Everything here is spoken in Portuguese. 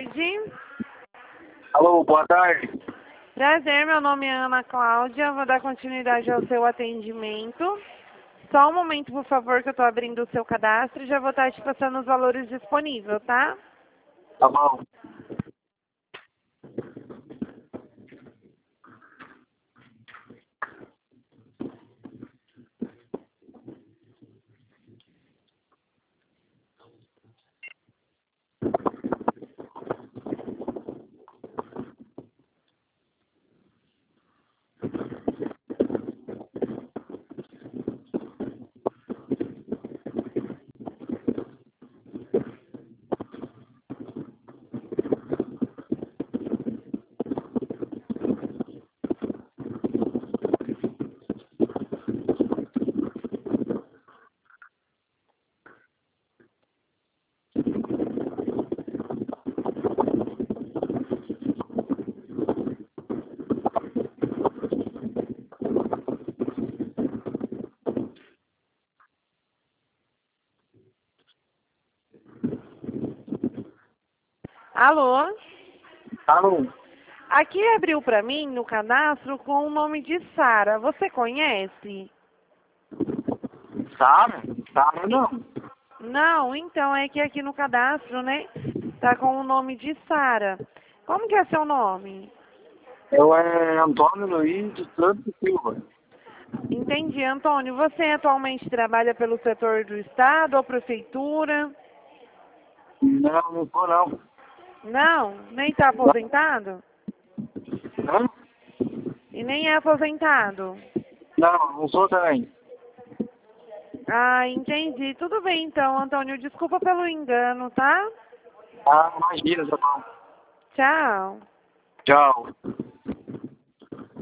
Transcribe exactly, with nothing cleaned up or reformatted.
tarde. Alô, boa tarde. Prazer, meu nome é Ana Cláudia. Vou dar continuidade ao seu atendimento. Só um momento, por favor, que eu estou abrindo o seu cadastro e já vou estar te passando os valores disponíveis, tá? Tá bom. Alô? Alô, Aqui abriu para mim no cadastro com o nome de Sara. Você conhece? Sara? Sara não. Não, então é que aqui no cadastro, né? Tá com o nome de Sara. Como que é seu nome? Eu é Antônio Luiz de Santos Silva. Entendi, Antônio. Você atualmente trabalha pelo setor do Estado ou prefeitura? Não, não sou não. Não, nem está aposentado? Hã? E nem é aposentado? Não, não sou também. Ah, entendi. Tudo bem então, Antônio. Desculpa pelo engano, tá? Ah, imagina, tá bom. Tchau. Tchau.